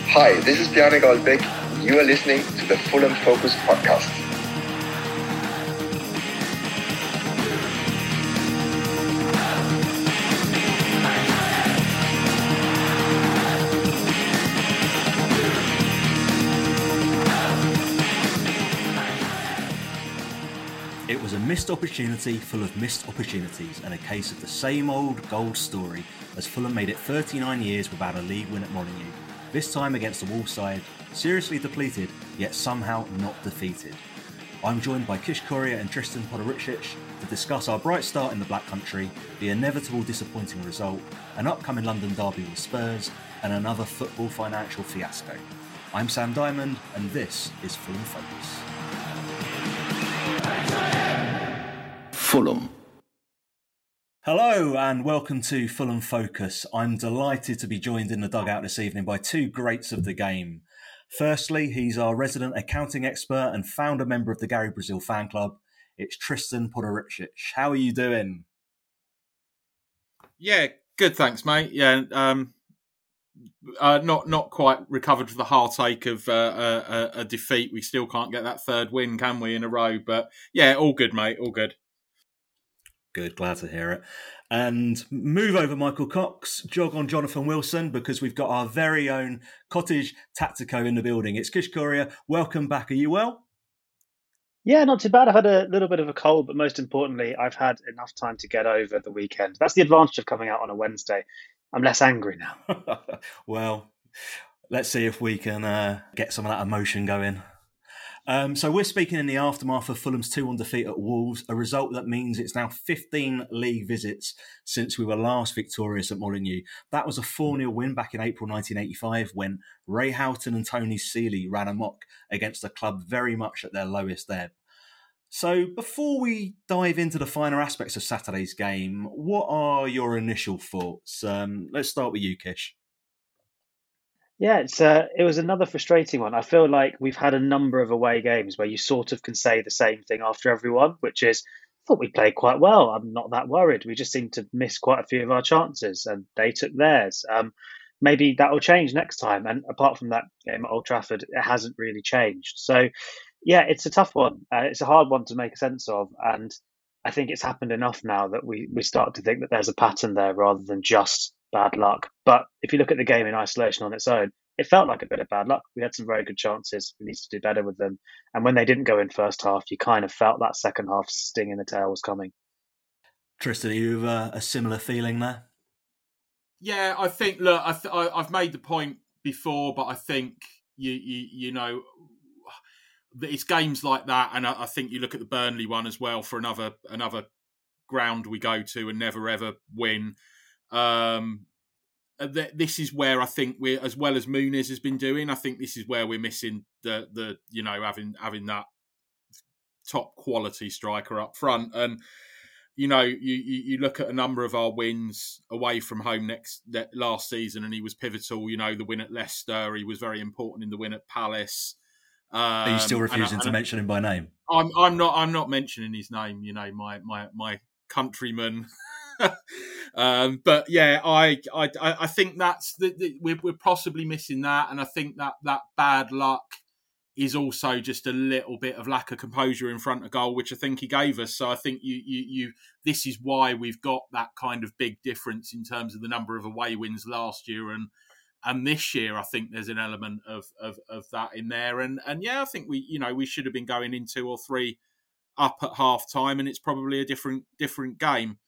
Hi, this is Bjarne Goldbeck. You are listening to the Fulham Focus podcast. It was a missed opportunity full of missed opportunities and a case of the same old gold story as Fulham made it 39 years without a league win at Molineux. This time against the Wolves side, seriously depleted, yet somehow not defeated. I'm joined by Kish Courier and Tristan Podoricic to discuss our bright start in the Black Country, the inevitable disappointing result, an upcoming London derby with Spurs, and another football financial fiasco. I'm Sam Diamond, and this is Fulham Focus. Fulham. Hello and welcome to Fulham Focus. I'm delighted to be joined in the dugout this evening by two greats of the game. Firstly, he's our resident accounting expert and founder member of the Gary Brazil fan club. It's Tristan Podoricic. How are you doing? Yeah, good, thanks, mate. Yeah, not quite recovered from the heartache of a defeat. We still can't get that third win, can we, in a row? But yeah, all good, mate, all good. Good, glad to hear it. And move over Michael Cox, jog on Jonathan Wilson, because we've got our very own Cottage Tactico in the building. It's Kish Courier. Welcome back. Are you well? Yeah, not too bad. I've had a little bit of a cold, but most importantly, I've had enough time to get over the weekend. That's the advantage of coming out on a Wednesday. I'm less angry now. Well, let's see if we can get some of that emotion going. So we're speaking in the aftermath of Fulham's 2-1 defeat at Wolves, a result that means it's now 15 league visits since we were last victorious at Molineux. That was a 4-0 win back in April 1985 when Ray Houghton and Tony Seeley ran amok against a club very much at their lowest ebb. So before we dive into the finer aspects of Saturday's game, what are your initial thoughts? Let's start with you, Kish. Yeah, it was another frustrating one. I feel like we've had a number of away games where you sort of can say the same thing after every one, which is, I thought we played quite well. I'm not that worried. We just seem to miss quite a few of our chances and they took theirs. Maybe that will change next time. And apart from that game at Old Trafford, it hasn't really changed. So, yeah, it's a tough one. It's a hard one to make sense of. And I think it's happened enough now that we start to think that there's a pattern there rather than just bad luck. But if you look at the game in isolation on its own, it felt like a bit of bad luck. We had some very good chances. We need to do better with them. And when they didn't go in first half, you kind of felt that second half sting in the tail was coming. Tristan, you have a similar feeling there? Yeah, I think, look, I've made the point before, but I think, you know, it's games like that. And I think you look at the Burnley one as well for another ground we go to and never ever win. This is where I think we're, as well as Muniz has been doing, I think this is where we're missing the you know, having that top quality striker up front. And you know, you look at a number of our wins away from home last season, and he was pivotal. You know, the win at Leicester, he was very important in the win at Palace. Are you still refusing to mention him by name? I'm not mentioning his name. You know, my countryman. But yeah, I think that's we're possibly missing that, and I think that bad luck is also just a little bit of lack of composure in front of goal, which I think he gave us. So I think you this is why we've got that kind of big difference in terms of the number of away wins last year and this year. I think there's an element of that in there, and yeah, I think we should have been going in 2 or 3 up at half time, and it's probably a different game.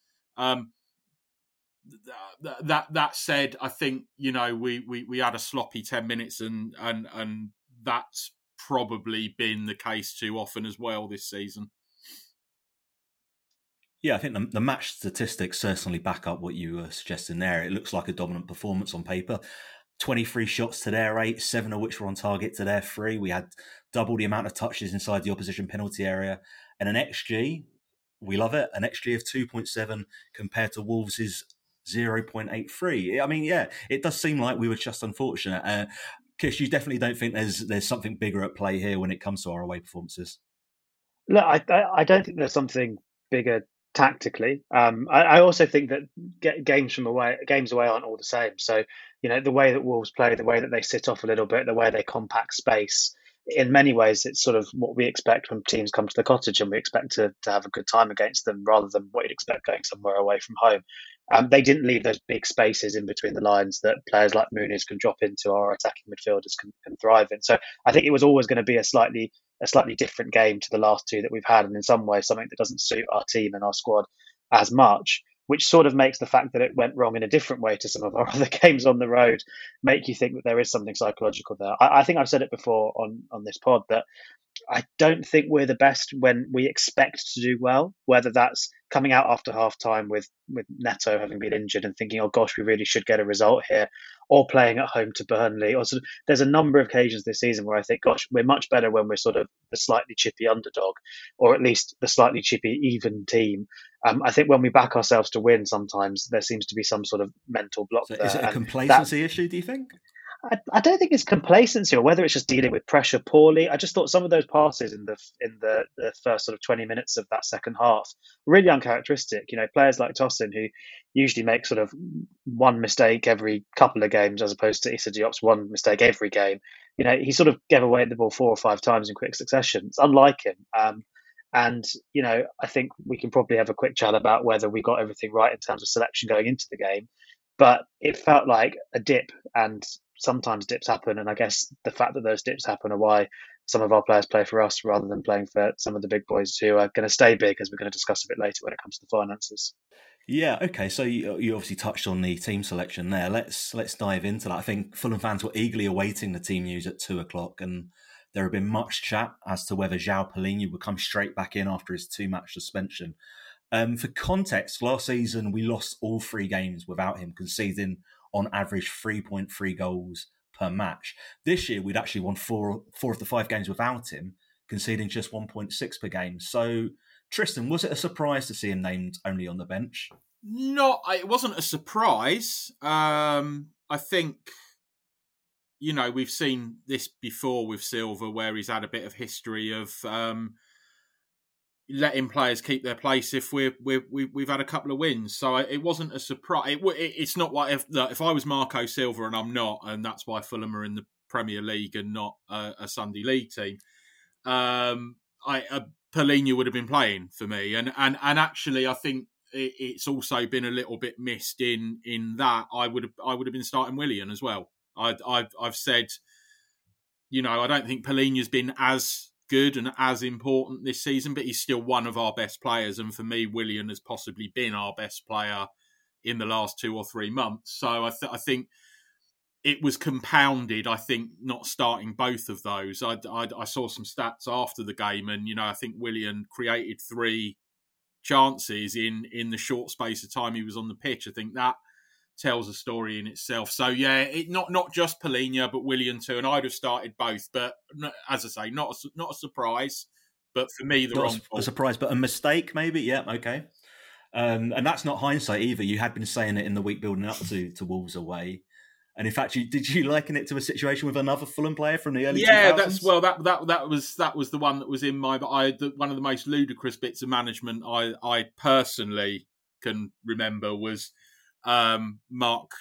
That said, I think we had a sloppy 10 minutes, and that's probably been the case too often as well this season. Yeah, I think the match statistics certainly back up what you were suggesting there. It looks like a dominant performance on paper. 23 shots to their 8, 7 of which were on target to their 3. We had double the amount of touches inside the opposition penalty area, and an XG, we love it, an XG of 2.7 compared to Wolves' 0.83. I mean, yeah, it does seem like we were just unfortunate. Kish, you definitely don't think there's something bigger at play here when it comes to our away performances? Look, I don't think there's something bigger tactically. I also think that games away aren't all the same. So the way that Wolves play, the way that they sit off a little bit, the way they compact space. In many ways, it's sort of what we expect when teams come to the Cottage, and we expect to have a good time against them rather than what you'd expect going somewhere away from home. They didn't leave those big spaces in between the lines that players like Muniz can drop into, or attacking midfielders can thrive in. So I think it was always going to be a slightly different game to the last two that we've had, and in some ways something that doesn't suit our team and our squad as much, which sort of makes the fact that it went wrong in a different way to some of our other games on the road make you think that there is something psychological there. I think I've said it before on this pod that I don't think we're the best when we expect to do well, whether that's coming out after half time with Neto having been injured and thinking, oh gosh, we really should get a result here, or playing at home to Burnley. Or sort of, there's a number of occasions this season where I think, gosh, we're much better when we're sort of the slightly chippy underdog, or at least the slightly chippy even team. I think when we back ourselves to win, sometimes there seems to be some sort of mental block So there. is it a complacency issue, do you think? I don't think it's complacency or whether it's just dealing with pressure poorly. I just thought some of those passes in the first sort of 20 minutes of that second half were really uncharacteristic. Players like Tosin, who usually make sort of one mistake every couple of games, as opposed to Issa Diop's one mistake every game. He sort of gave away the ball 4 or 5 times in quick succession. It's unlike him. And I think we can probably have a quick chat about whether we got everything right in terms of selection going into the game. But it felt like a dip, and sometimes dips happen. And I guess the fact that those dips happen are why some of our players play for us rather than playing for some of the big boys who are going to stay big, as we're going to discuss a bit later when it comes to finances. Yeah, okay. So you obviously touched on the team selection there. Let's dive into that. I think Fulham fans were eagerly awaiting the team news at 2:00, and there had been much chat as to whether João Palhinha would come straight back in after his 2-match suspension. For context, last season we lost all 3 games without him, conceding on average 3.3 goals per match. This year we'd actually won 4 of the 5 games without him, conceding just 1.6 per game. So, Tristan, was it a surprise to see him named only on the bench? No, it wasn't a surprise. I think, we've seen this before with Silva, where he's had a bit of history of letting players keep their place if we've had a couple of wins. So it wasn't a surprise. It's not like if I was Marco Silva, and I'm not, and that's why Fulham are in the Premier League and not a Sunday League team. Palhinha would have been playing for me, and actually I think it's also been a little bit missed in that I would have been starting Willian as well. I've said, I don't think Palhinha's been as good and as important this season, but he's still one of our best players. And for me, Willian has possibly been our best player in the last 2 or 3 months. So I think it was compounded, not starting both of those. I saw some stats after the game, and, I think Willian created 3 chances in the short space of time he was on the pitch. I think that tells a story in itself. So yeah, not just Palhinha, but Willian too. And I'd have started both, but as I say, not a surprise. But for me, the wrong a surprise, but a mistake maybe. Yeah, okay. And that's not hindsight either. You had been saying it in the week building up to Wolves away. And in fact, did you liken it to a situation with another Fulham player from the early 2000s? That was the one that was in my. One of the most ludicrous bits of management I personally can remember was Mark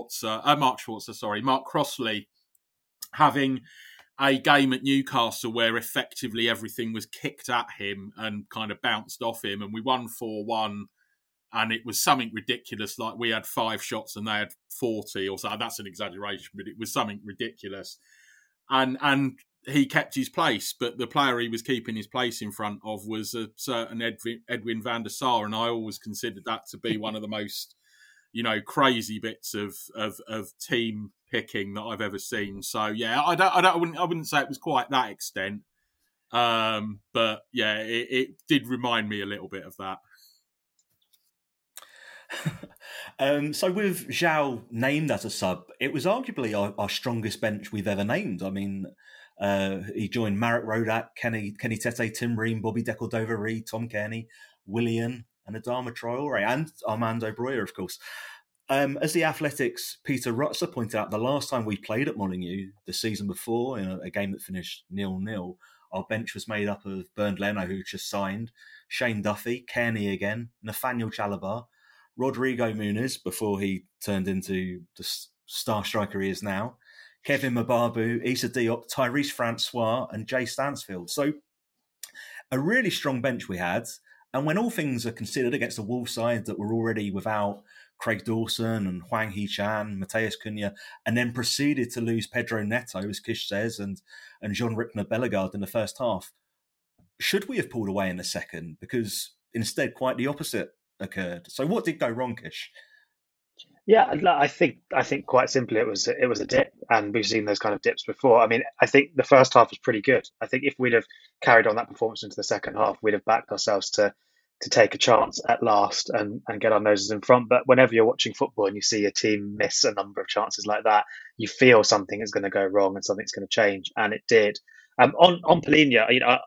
Crossley having a game at Newcastle where effectively everything was kicked at him and kind of bounced off him, and we won 4-1. And it was something ridiculous, like we had 5 shots and they had 40 or so. That's an exaggeration, but it was something ridiculous. And he kept his place, but the player he was keeping his place in front of was a certain Edwin van der Sar, and I always considered that to be one of the most, crazy bits of team picking that I've ever seen. So yeah, I wouldn't say it was quite that extent, but yeah, it did remind me a little bit of that. So with João named as a sub, it was arguably our strongest bench we've ever named. I mean, he joined Marek Rodak, Kenny Tete, Tim Ream, Bobby Decordova-Reid, Tom Cairney, Willian, and Adama Traore, and Armando Broja, of course. As the Athletic's Peter Rutzer pointed out, the last time we played at Molineux, the season before, in a game that finished 0-0, our bench was made up of Bernd Leno, who just signed, Shane Duffy, Cairney again, Nathaniel Chalobah, Rodrigo Muniz, before he turned into star striker he is now, Kevin Mbabu, Issa Diop, Tyrese Francois, and Jay Stansfield. So a really strong bench we had. And when all things are considered against the Wolves side that were already without Craig Dawson and Hwang Hee-chan, Mateus Cunha, and then proceeded to lose Pedro Neto, as Kish says, and Jean-Rickner Bellegarde in the first half, should we have pulled away in the second? Because instead, quite the opposite occurred. So what did go wrong, Kish? Yeah, I think quite simply it was a dip, and we've seen those kind of dips before. I mean, I think the first half was pretty good. I think if we'd have carried on that performance into the second half, we'd have backed ourselves to take a chance at last and get our noses in front. But whenever you're watching football and you see a team miss a number of chances like that, you feel something is going to go wrong and something's going to change, and it did. On Palhinha,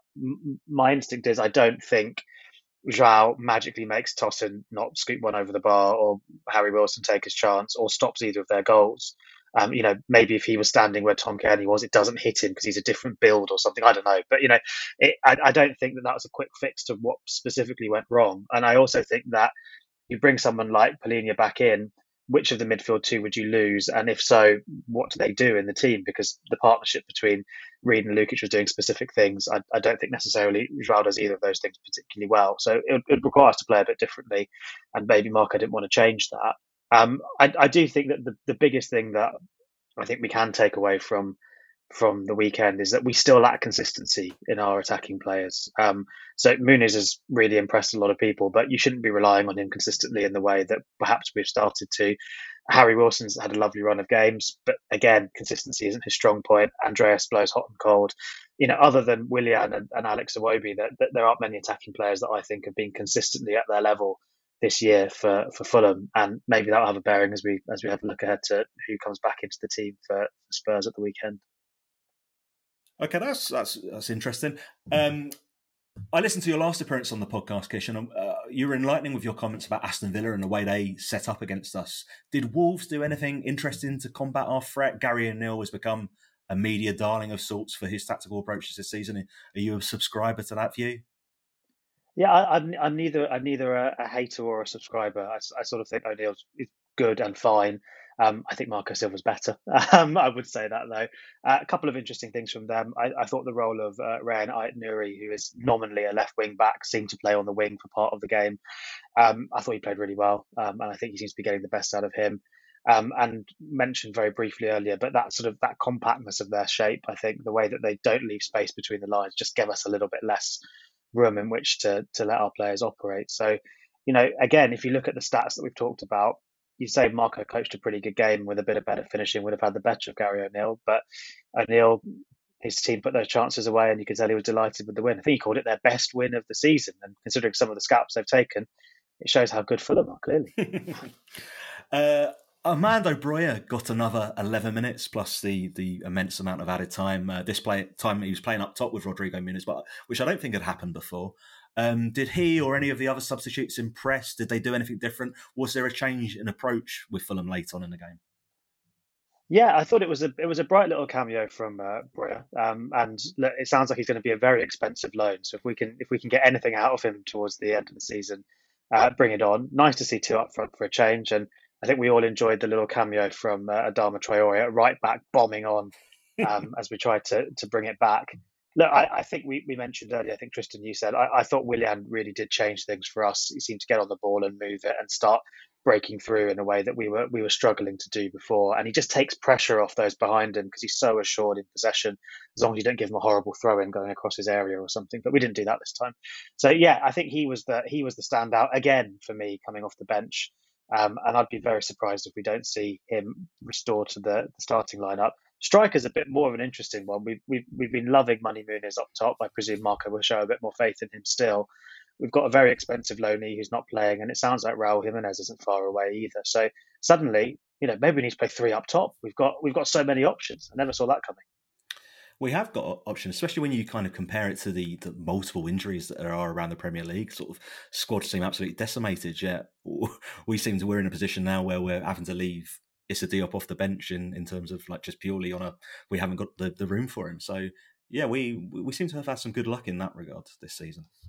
my instinct is I don't think João magically makes Tosin not scoop one over the bar, or Harry Wilson take his chance, or stops either of their goals. Maybe if he was standing where Tom Cairney was, it doesn't hit him because he's a different build or something. I don't know. But, I don't think that was a quick fix to what specifically went wrong. And I also think that you bring someone like Palhinha back in, which of the midfield two would you lose? And if so, what do they do in the team? Because the partnership between Reed and Lukic was doing specific things. I don't think necessarily João does either of those things particularly well. So it requires us to play a bit differently. And maybe Marco didn't want to change that. I do think that the biggest thing that I think we can take away from the weekend is that we still lack consistency in our attacking players. So Muniz has really impressed a lot of people, but you shouldn't be relying on him consistently in the way that perhaps we've started to. Harry Wilson's had a lovely run of games, but again, consistency isn't his strong point. Andreas blows hot and cold. Other than Willian and Alex Iwobi, that there aren't many attacking players that I think have been consistently at their level this year for Fulham, and maybe that'll have a bearing as we have a look ahead to who comes back into the team for Spurs at the weekend. Okay, that's interesting. I listened to your last appearance on the podcast, Kish, and you were enlightening with your comments about Aston Villa and the way they set up against us. Did Wolves do anything interesting to combat our threat? Gary O'Neill has become a media darling of sorts for his tactical approaches this season. Are you a subscriber to that view? Yeah, I'm neither a hater or a subscriber. I sort of think O'Neill is good and fine. I think Marco Silva's better. I would say that, though. A couple of interesting things from them. I thought the role of Ryan Ait-Nouri, who is nominally a left wing back, seemed to play on the wing for part of the game. I thought he played really well, and I think he seems to be getting the best out of him. And mentioned very briefly earlier, but that compactness of their shape, I think the way that they don't leave space between the lines just give us a little bit less room in which to let our players operate. So, again, if you look at the stats that we've talked about, you say Marco coached a pretty good game with a bit of better finishing, would have had the better of Gary O'Neill, but O'Neill, his team put those chances away, and you could tell he was delighted with the win. I think he called it their best win of the season, and considering some of the scalps they've taken, it shows how good Fulham are, clearly. Armando Broja got another 11 minutes plus the immense amount of added time. Time he was playing up top with Rodrigo Muniz, which I don't think had happened before. Did he or any of the other substitutes impress? Did they do anything different? Was there a change in approach with Fulham late on in the game? Yeah, I thought it was a bright little cameo from Broja, and it sounds like he's going to be a very expensive loan. So if we can get anything out of him towards the end of the season, bring it on. Nice to see two up front for a change, and I think we all enjoyed the little cameo from Adama Traore at right back bombing on as we tried to bring it back. Look, I think we mentioned earlier, I think Tristan, you said, I thought Willian really did change things for us. He seemed to get on the ball and move it and start breaking through in a way that we were struggling to do before. And he just takes pressure off those behind him because he's so assured in possession, as long as you don't give him a horrible throw in going across his area or something. But we didn't do that this time. So yeah, I think he was the standout again for me coming off the bench. And I'd be very surprised if we don't see him restored to the starting lineup. Striker's a bit more of an interesting one. We've been loving Money Muniz up top. I presume Marco will show a bit more faith in him still. We've got a very expensive loanee who's not playing, and it sounds like Raul Jimenez isn't far away either. So suddenly, maybe we need to play three up top. We've got so many options. I never saw that coming. We have got options, especially when you kind of compare it to the multiple injuries that there are around the Premier League. Sort of squads seem absolutely decimated. Yet we're in a position now where we're having to leave Issa Diop off the bench in terms of like just purely we haven't got the room for him. So yeah, we seem to have had some good luck in that regard this season.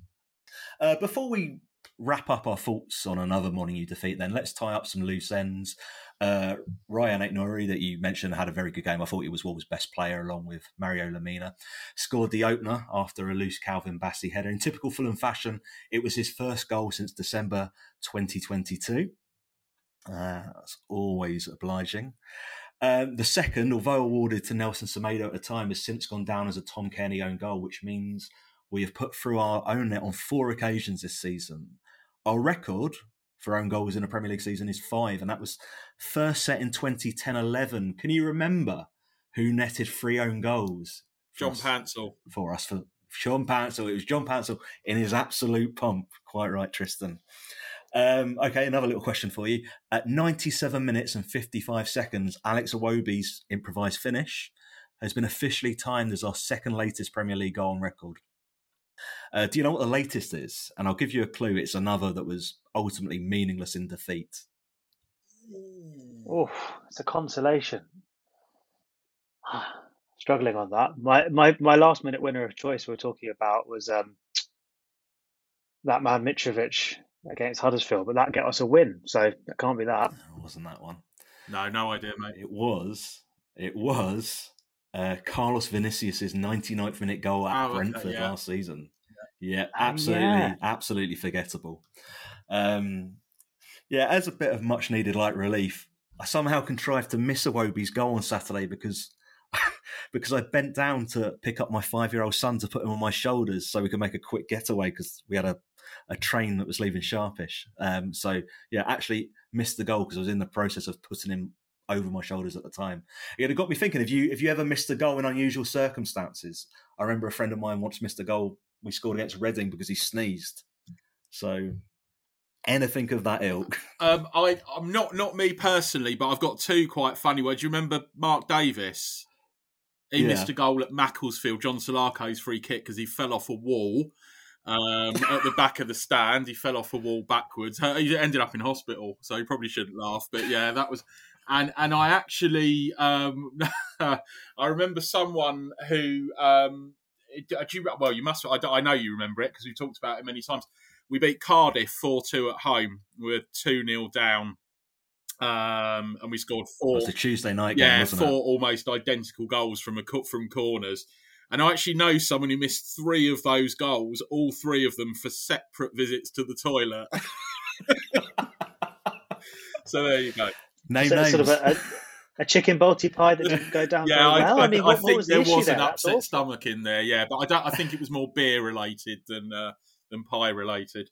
Before we wrap up our thoughts on another Molineux defeat, then let's tie up some loose ends. Ryan Aït-Nouri, that you mentioned, had a very good game. I thought he was Wolves' best player, along with Mario Lemina. Scored the opener after a loose Calvin Bassey header. In typical Fulham fashion, it was his first goal since December 2022. That's always obliging. The second, although awarded to Nelson Semedo at the time, has since gone down as a Tom Cairney own goal, which means we have put through our own net on 4 occasions this season. Our record for own goals in a Premier League season is 5, and that was first set in 2010-11. Can you remember who netted 3 own goals? John Pansel. For us, for John Pansel. It was John Pansel in his absolute pomp. Quite right, Tristan. Okay, another little question for you. At 97 minutes and 55 seconds, Alex Iwobi's improvised finish has been officially timed as our second latest Premier League goal on record. Do you know what the latest is? And I'll give you a clue. It's another that was ultimately meaningless in defeat. Oh, it's a consolation. Struggling on that. My last minute winner of choice we were talking about was that man Mitrovic against Huddersfield, but that got us a win, so that can't be that. It wasn't that one. No idea, mate. It was Carlos Vinicius' 99th minute goal at Brentford last season. Yeah, absolutely forgettable. As a bit of much needed light relief, I somehow contrived to miss Iwobi's goal on Saturday because I bent down to pick up my 5-year-old son to put him on my shoulders so we could make a quick getaway because we had a train that was leaving sharpish. Actually missed the goal because I was in the process of putting him over my shoulders at the time. It got me thinking, if you ever missed a goal in unusual circumstances, I remember a friend of mine once missed a goal we scored against Reading because he sneezed. So anything of that ilk. I'm not me personally, but I've got 2 quite funny ones. Do you remember Mark Davis? He missed a goal at Macclesfield, John Sulako's free kick, because he fell off a wall at the back of the stand. He fell off a wall backwards. He ended up in hospital, so he probably shouldn't laugh. But yeah, that was... And I actually... I remember someone who... you must... I know you remember it, because we've talked about it many times. We beat Cardiff 4-2 at home. We were 2-0 down. And we scored 4. It was a Tuesday night game, wasn't it? 4 almost identical goals from corners. And I actually know someone who missed 3 of those goals, all 3 of them for separate visits to the toilet. So there you go. Names. Sort of a chicken balti pie that didn't go down very well. I think was there the was an there? upset stomach in there, yeah. But I think it was more beer related than pie related.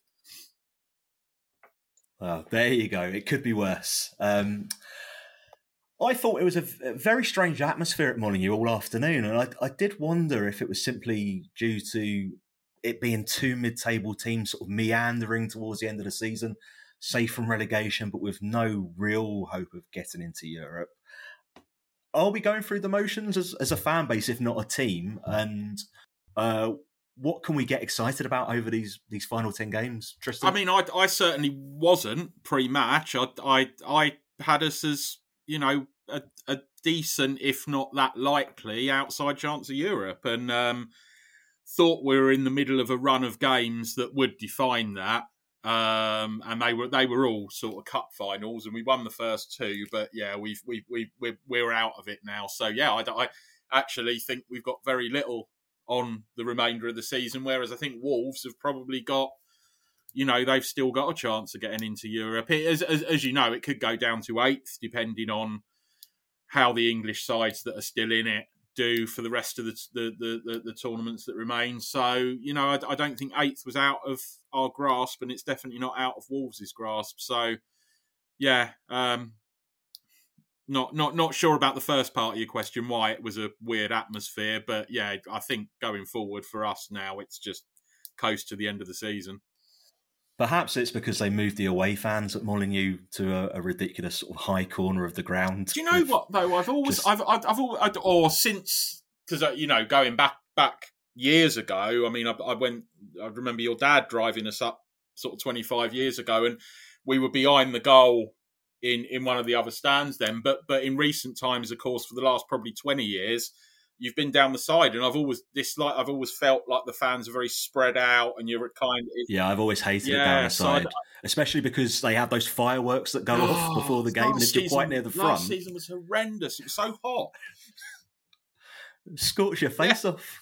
Well, there you go. It could be worse. I thought it was a very strange atmosphere at Molineux all afternoon, and I did wonder if it was simply due to it being 2 mid-table teams sort of meandering towards the end of the season, safe from relegation, but with no real hope of getting into Europe. Are we going through the motions as a fan base, if not a team? And what can we get excited about over these final 10 games, Tristan? I mean, I certainly wasn't pre-match. I had us as, a decent, if not that likely, outside chance of Europe, and thought we were in the middle of a run of games that would define that. And they were all sort of cup finals, and we won the first 2. But yeah, we're out of it now. So yeah, I actually think we've got very little on the remainder of the season, whereas I think Wolves have probably got, they've still got a chance of getting into Europe. As you know, it could go down to 8th, depending on how the English sides that are still in it do for the rest of the tournaments that remain. So, I don't think 8th was out of our grasp, and it's definitely not out of Wolves' grasp. So, yeah, Not sure about the first part of your question, why it was a weird atmosphere, but yeah, I think going forward for us now, it's just coast to the end of the season. Perhaps it's because they moved the away fans at Molineux to a ridiculous sort of high corner of the ground. Do you know what though? I've always, going back years ago. I mean, I remember your dad driving us up sort of 25 years ago, and we were behind the goal in one of the other stands then. But in recent times, of course, for the last probably 20 years, you've been down the side, and I've always felt like the fans are very spread out, and you're Yeah, I've always hated it down the side, especially because they have those fireworks that go off before the game, and if you're quite near the front. Last season was horrendous. It was so hot. Scorch your face off.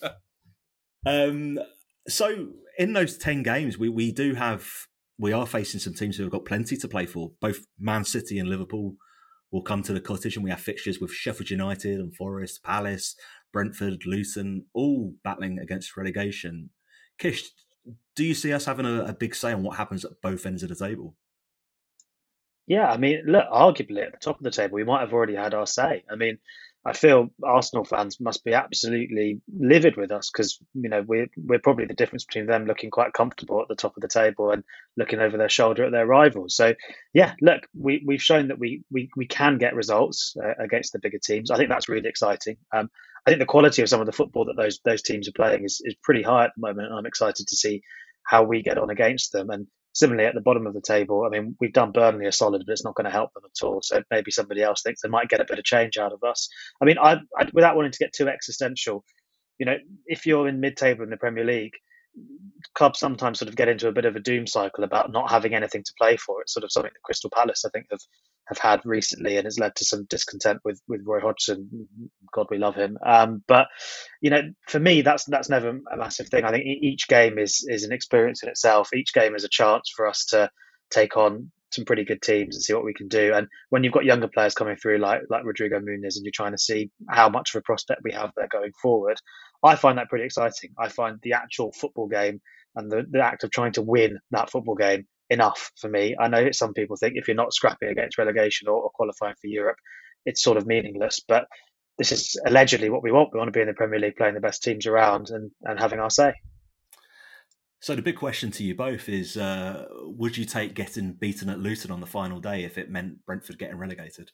So in those 10 games, we are facing some teams who have got plenty to play for. Both Man City and Liverpool will come to the Cottage, and we have fixtures with Sheffield United and Forest, Palace, Brentford, Luton, all battling against relegation. Kish, do you see us having a big say on what happens at both ends of the table? Yeah, I mean, look, arguably at the top of the table, we might have already had our say. I mean, I feel Arsenal fans must be absolutely livid with us because, we're probably the difference between them looking quite comfortable at the top of the table and looking over their shoulder at their rivals. So, yeah, look, we've shown that we can get results against the bigger teams. I think that's really exciting. I think the quality of some of the football that those teams are playing is pretty high at the moment, and I'm excited to see how we get on against them. And similarly, at the bottom of the table, I mean, we've done Burnley a solid, but it's not going to help them at all. So maybe somebody else thinks they might get a bit of change out of us. I mean, I without wanting to get too existential, if you're in mid-table in the Premier League, clubs sometimes sort of get into a bit of a doom cycle about not having anything to play for. It's sort of something that Crystal Palace, I think, have had recently, and has led to some discontent with Roy Hodgson. God, we love him. But for me, that's never a massive thing. I think each game is an experience in itself. Each game is a chance for us to take on some pretty good teams and see what we can do. And when you've got younger players coming through like Rodrigo Muniz, and you're trying to see how much of a prospect we have there going forward, I find that pretty exciting. I find the actual football game and the act of trying to win that football game enough for me. I know some people think if you're not scrapping against relegation or qualifying for Europe, it's sort of meaningless. But this is allegedly what we want. We want to be in the Premier League playing the best teams around and having our say. So the big question to you both is, would you take getting beaten at Luton on the final day if it meant Brentford getting relegated?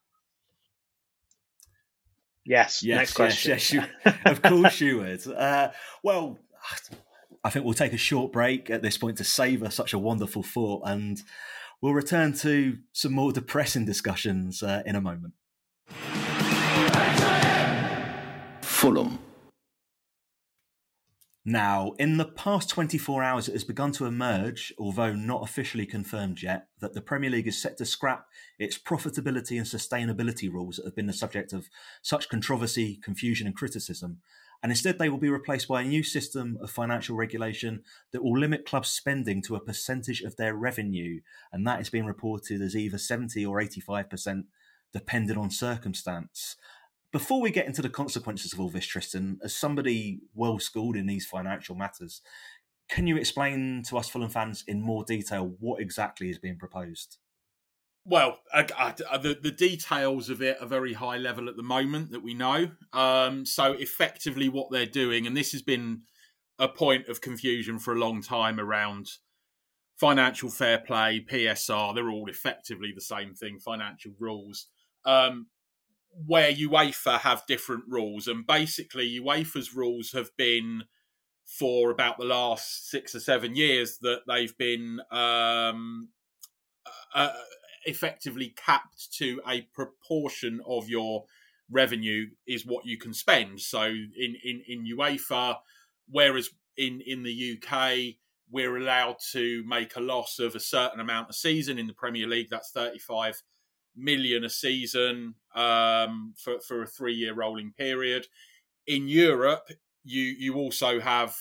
Yes. Next question. Yes, of course you would. Well, I think we'll take a short break at this point to savour such a wonderful thought, and we'll return to some more depressing discussions in a moment. Fulham. Now, in the past 24 hours, it has begun to emerge, although not officially confirmed yet, that the Premier League is set to scrap its profitability and sustainability rules that have been the subject of such controversy, confusion and criticism. And instead, they will be replaced by a new system of financial regulation that will limit clubs' spending to a percentage of their revenue. And that is being reported as either 70 or 85%, depending on circumstance. Before we get into the consequences of all this, Tristan, as somebody well-schooled in these financial matters, can you explain to us Fulham fans in more detail what exactly is being proposed? Well, the details of it are very high level at the moment that we know. So effectively what they're doing, and this has been a point of confusion for a long time around financial fair play, PSR, they're all effectively the same thing, financial rules. Where UEFA have different rules, and basically UEFA's rules have been for about the last 6 or 7 years that they've been effectively capped to a proportion of your revenue is what you can spend. So in UEFA, whereas in the UK, we're allowed to make a loss of a certain amount a season. In the Premier League, that's 35 million a season for a 3-year rolling period. In Europe, you also have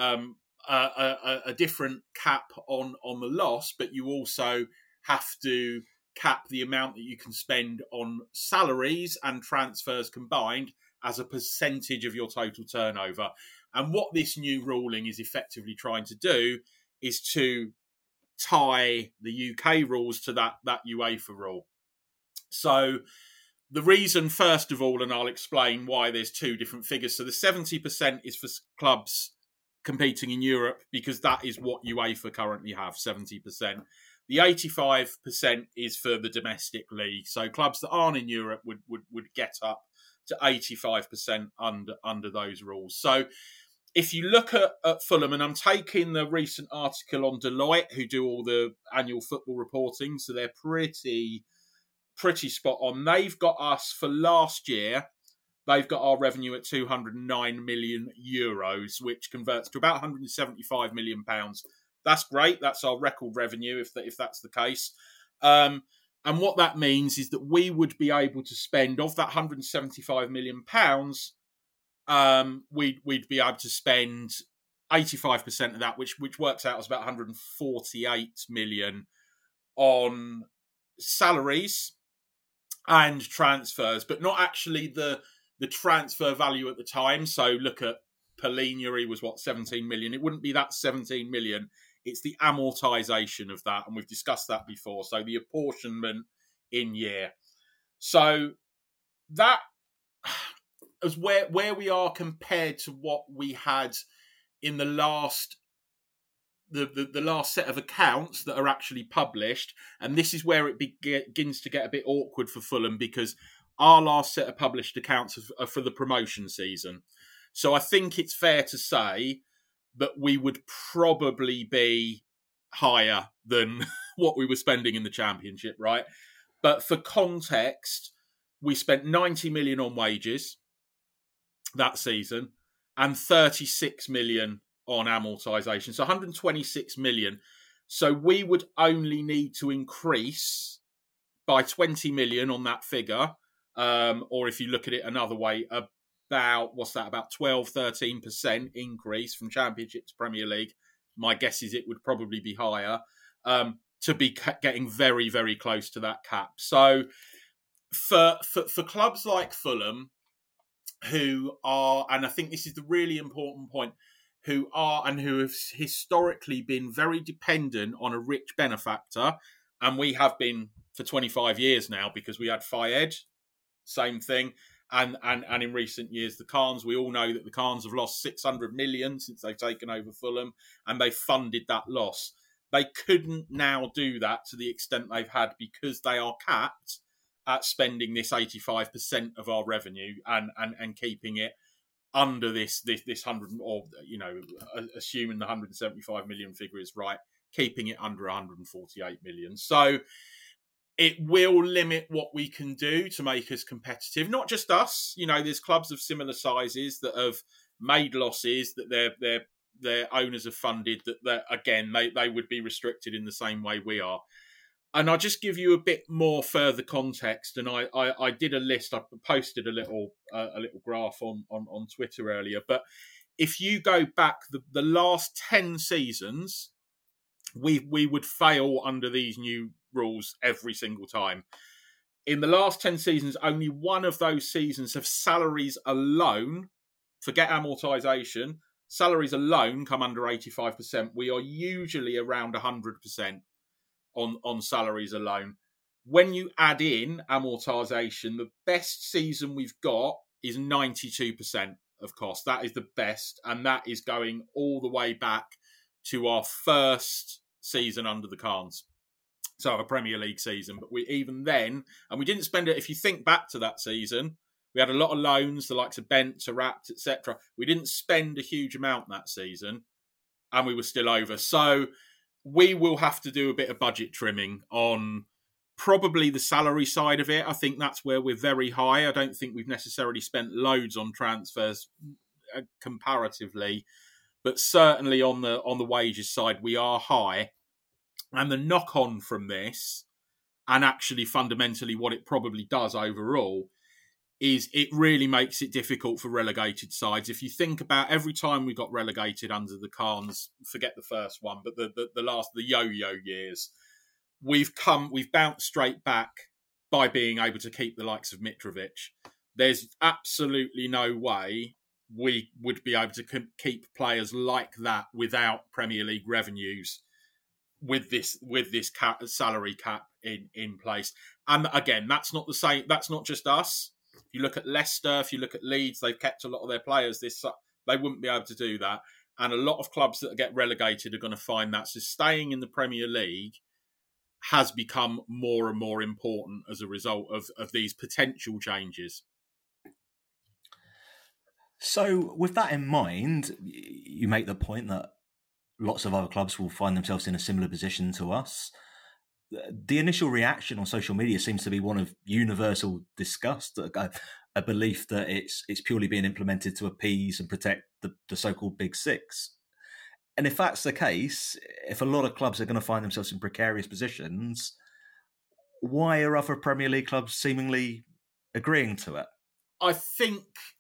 a different cap on the loss, but you also have to cap the amount that you can spend on salaries and transfers combined as a percentage of your total turnover. And what this new ruling is effectively trying to do is to tie the UK rules to that UEFA rule. So the reason, first of all, and I'll explain why there's two different figures. So the 70% is for clubs competing in Europe because that is what UEFA currently have, 70%. The 85% is for the domestic league. So clubs that aren't in Europe would get up to 85% under those rules. So if you look at Fulham, and I'm taking the recent article on Deloitte, who do all the annual football reporting, so they're pretty spot on. They've got us for last year They've got our revenue at €209 million, which converts to about £175 million. That's great. That's our record revenue, if that's the case. And what that means is that we would be able to spend, of that £175 million, we'd be able to spend 85% of that, which works out as about 148 million on salaries and transfers, but not actually the transfer value at the time. So look at Polina, he was 17 million. It wouldn't be that 17 million. It's the amortization of that, and we've discussed that before. So the apportionment in year. So that is where we are compared to what we had in the last the last set of accounts that are actually published. And this is where it begins to get a bit awkward for Fulham, because our last set of published accounts are for the promotion season. So I think it's fair to say that we would probably be higher than what we were spending in the Championship, right? But for context, we spent 90 million on wages that season and 36 million on amortization. So 126 million. So we would only need to increase by 20 million on that figure. Or if you look at it another way, about 12, 13% increase from Championship to Premier League. My guess is it would probably be higher, to be getting very, very close to that cap. So for clubs like Fulham, who are, and I think this is the really important point, who have historically been very dependent on a rich benefactor, and we have been for 25 years now, because we had Fayed, same thing. And in recent years, the Khans, we all know that the Khans have lost 600 million since they've taken over Fulham, and they funded that loss. They couldn't now do that to the extent they've had, because they are capped at spending this 85% of our revenue and keeping it under this 100, or, you know, assuming the 175 million figure is right, keeping it under 148 million. So it will limit what we can do to make us competitive. Not just us, you know, there's clubs of similar sizes that have made losses that their owners have funded, that again, they would be restricted in the same way we are. And I'll just give you a bit more further context. And I did a list. I posted a little graph on Twitter earlier. But if you go back the last 10 seasons, we would fail under these new rules every single time. In the last 10 seasons, only one of those seasons have salaries alone, forget amortization, salaries alone come under 85%. We are usually around 100% on salaries alone. When you add in amortization, the best season we've got is 92% of cost. That is the best, and that is going all the way back to our first season under the Khans. So a Premier League season. But we even then, and we didn't spend it, if you think back to that season, we had a lot of loans, the likes of Bent, Rapt, etc. We didn't spend a huge amount that season, and we were still over. So we will have to do a bit of budget trimming on probably the salary side of it. I think that's where we're very high. I don't think we've necessarily spent loads on transfers comparatively, but certainly on the wages side, we are high. And the knock-on from this, and actually fundamentally what it probably does overall, is it really makes it difficult for relegated sides. If you think about every time we got relegated under the Khans, forget the first one, but the yo-yo years, we've bounced straight back by being able to keep the likes of Mitrovic. There's absolutely no way we would be able to keep players like that without Premier League revenues, with this salary cap in place. And again, that's not the same. That's not just us. If you look at Leicester, if you look at Leeds, they've kept a lot of their players. They wouldn't be able to do that. And a lot of clubs that get relegated are going to find that. So staying in the Premier League has become more and more important as a result of these potential changes. So with that in mind, you make the point that lots of other clubs will find themselves in a similar position to us. the initial reaction on social media seems to be one of universal disgust, a belief that it's purely being implemented to appease and protect the so-called Big Six. And if that's the case, if a lot of clubs are going to find themselves in precarious positions, why are other Premier League clubs seemingly agreeing to it? I think,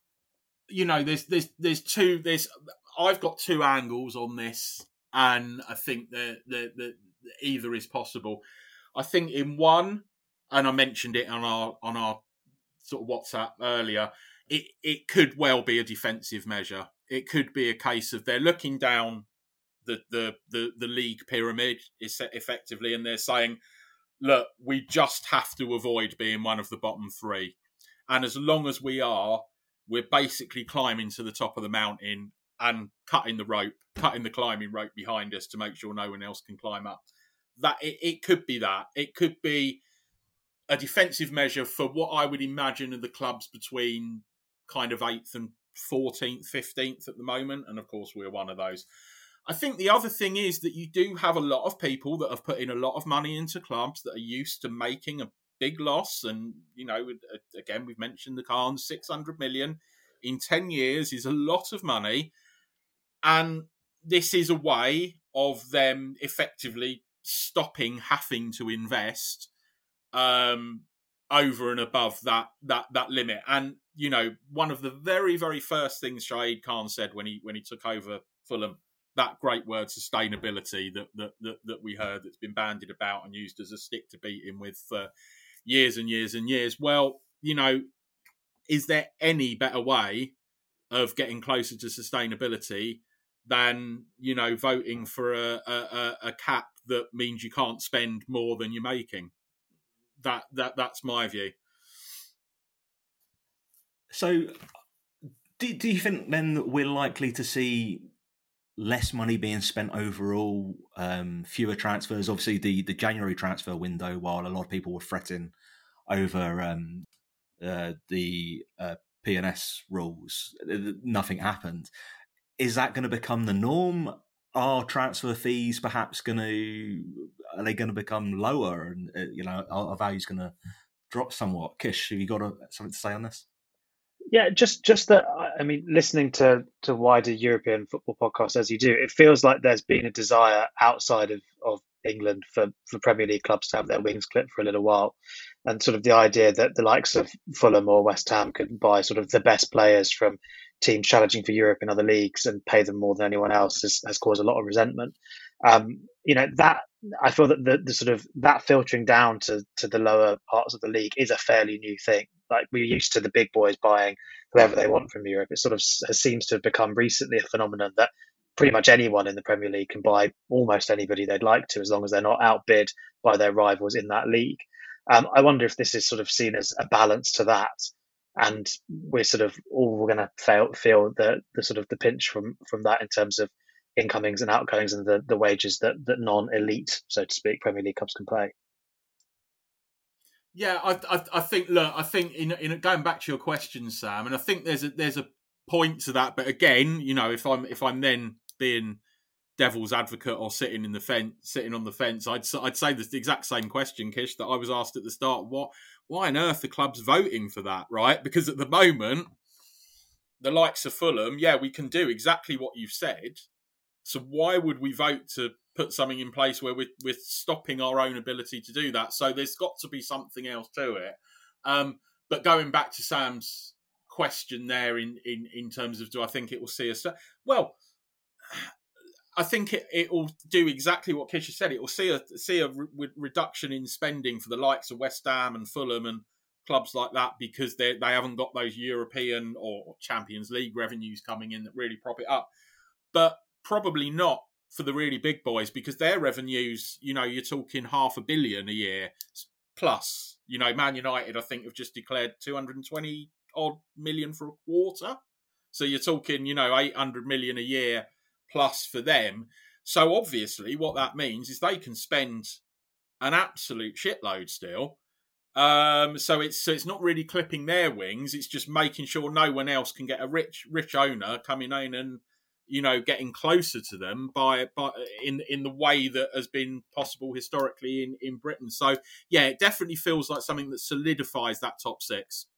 I've got two angles on this, and I think that either is possible. I think in one, and I mentioned it on our sort of WhatsApp earlier, it could well be a defensive measure. It could be a case of they're looking down the league pyramid effectively, and they're saying, look, we just have to avoid being one of the bottom three. And as long as we are, we're basically climbing to the top of the mountain and cutting the climbing rope behind us to make sure no one else can climb up. That it could be that. It could be a defensive measure for what I would imagine are the clubs between kind of 8th and 14th, 15th at the moment. And of course, we're one of those. I think the other thing is that you do have a lot of people that have put in a lot of money into clubs that are used to making a big loss. And, again, we've mentioned the Khans, 600 million in 10 years is a lot of money. And this is a way of them effectively stopping having to invest over and above that limit. And, one of the very, very first things Shahid Khan said when he took over Fulham, that great word sustainability that we heard, that's been bandied about and used as a stick to beat him with for years and years and years. Well, is there any better way of getting closer to sustainability than, voting for a cap that means you can't spend more than you're making? That's my view. So do you think then that we're likely to see less money being spent overall, fewer transfers? Obviously, the January transfer window, while a lot of people were fretting over the P&S rules, nothing happened. Is that going to become the norm? Are transfer fees perhaps are they going to become lower, and are values going to drop somewhat? Kish, have you got something to say on this? Yeah, just that. I mean, listening to wider European football podcasts as you do, it feels like there's been a desire outside of England for Premier League clubs to have their wings clipped for a little while, and sort of the idea that the likes of Fulham or West Ham could buy sort of the best players from teams challenging for Europe in other leagues and pay them more than anyone else has caused a lot of resentment. That I feel that the sort of that filtering down to the lower parts of the league is a fairly new thing. Like, we're used to the big boys buying whoever they want from Europe. It sort of seems to have become recently a phenomenon that pretty much anyone in the Premier League can buy almost anybody they'd like to, as long as they're not outbid by their rivals in that league. I wonder if this is sort of seen as a balance to that, and we're sort of all going to feel the sort of the pinch from that in terms of incomings and outgoings and the wages that non-elite, so to speak, Premier League clubs can pay. Yeah, I think. Look, I think in going back to your question, Sam, and I think there's a point to that. But again, if I'm then being devil's advocate or sitting on the fence, I'd say the exact same question, Kish, that I was asked at the start. Why on earth are clubs voting for that, right? Because at the moment, the likes of Fulham, yeah, we can do exactly what you've said. So why would we vote to put something in place where we're stopping our own ability to do that? So there's got to be something else to it. But going back to Sam's question there in terms of, do I think it will see us? Well, I think it will do exactly what Kish said. It will see a reduction in spending for the likes of West Ham and Fulham and clubs like that, because they haven't got those European or Champions League revenues coming in that really prop it up. But probably not for the really big boys, because their revenues, you're talking $500 million a year plus. Man United, I think, have just declared 220 odd million for a quarter. So you're talking, 800 million a year plus for them. So obviously what that means is they can spend an absolute shitload still. So it's not really clipping their wings. It's just making sure no one else can get a rich owner coming in and getting closer to them by in the way that has been possible historically in Britain. So yeah, it definitely feels like something that solidifies that top six.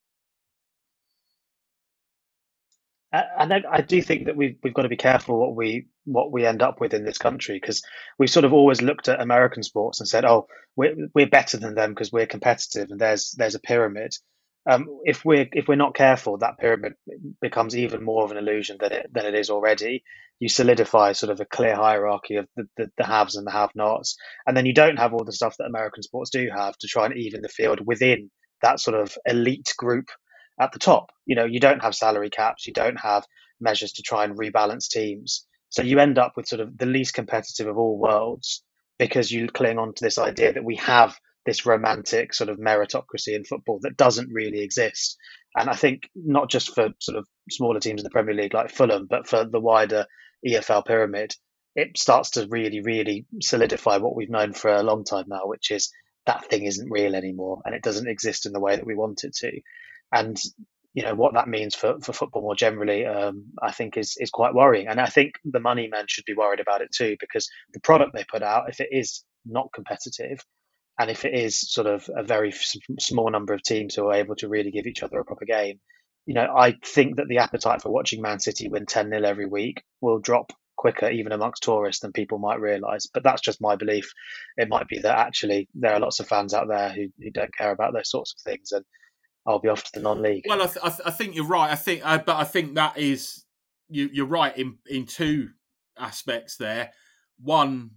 And I do think that we've got to be careful what we end up with in this country, because we've sort of always looked at American sports and said, oh, we're better than them because we're competitive, and there's a pyramid. If we're not careful, that pyramid becomes even more of an illusion than it is already. You solidify sort of a clear hierarchy of the haves and the have-nots, and then you don't have all the stuff that American sports do have to try and even the field within that sort of elite group at the top. You don't have salary caps, you don't have measures to try and rebalance teams. So you end up with sort of the least competitive of all worlds, because you cling on to this idea that we have this romantic sort of meritocracy in football that doesn't really exist. And I think not just for sort of smaller teams in the Premier League like Fulham, but for the wider EFL pyramid, it starts to really, really solidify what we've known for a long time now, which is that thing isn't real anymore, and it doesn't exist in the way that we want it to. And what that means for football more generally, I think is quite worrying. And I think the money men should be worried about it too, because the product they put out, if it is not competitive, and if it is sort of a very small number of teams who are able to really give each other a proper game, I think that the appetite for watching Man City win 10-0 every week will drop quicker, even amongst tourists, than people might realise. But that's just my belief. It might be that actually there are lots of fans out there who don't care about those sorts of things, and I'll be off to the non-league. Well, I think you're right. But I think that is you're right in two aspects there. One,